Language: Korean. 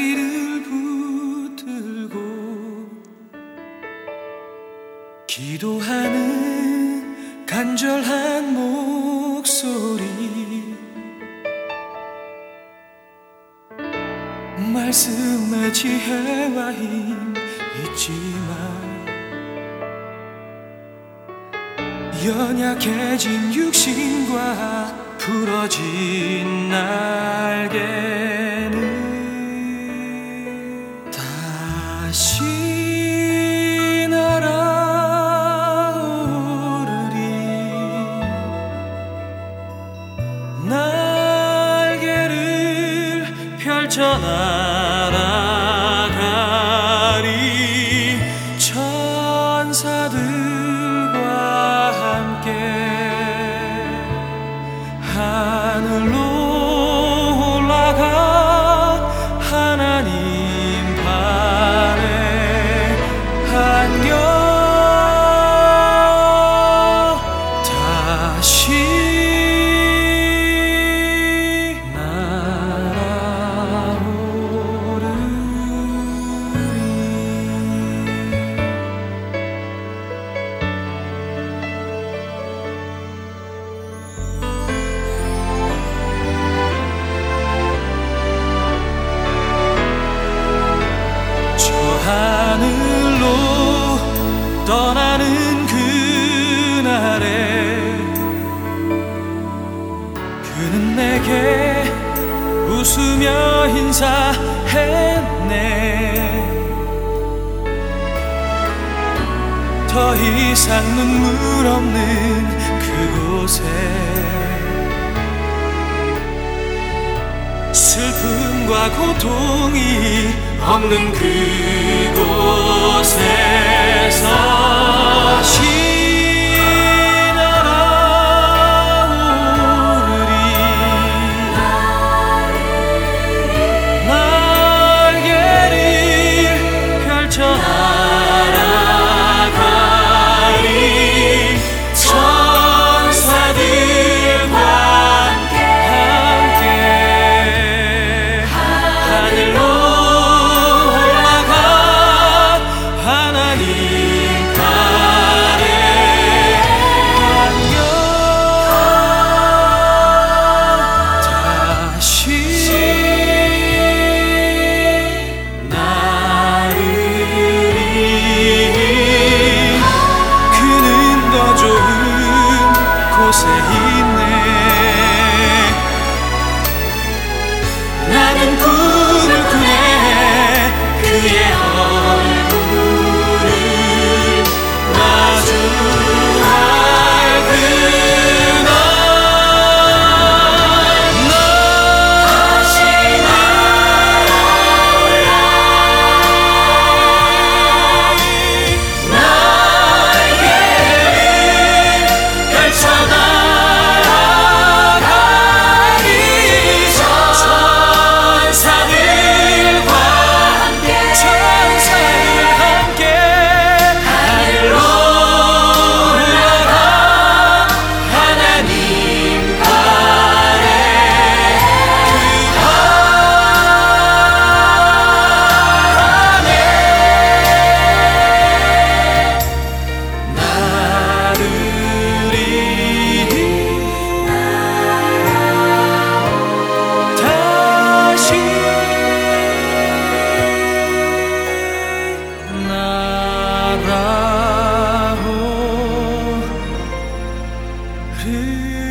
다리를 붙들고 기도하는 간절한 목소리, 말씀의 지혜와 힘 있지만 연약해진 육신과 부러진 날개는 다시 날아오르리. 날개를 펼쳐 날아가리. 천사들과 함께 하늘로 올라가 하나님 발에 안겨 다시 하늘로 떠나는 그날에 그는 내게 웃으며 인사했네. 더 이상 눈물 없는 그곳에 슬픔과 고통이 없는 그곳에서 다시 날아오르리. 날개를 펼쳐 날아가리. 천사들과 함께 하늘로 하나님 발에 안겨 다시 나르리. 그는 더 좋은 곳에 있네. 나는 꿈을 꾸네. 그의 얼굴을 마주할 그날 다시 날아올라. 날개를 펼쳐 날아가리. 천사들과 함께 하늘로 올라가 하나님 발에 그 바람에 나르리. 다시 날아오르리.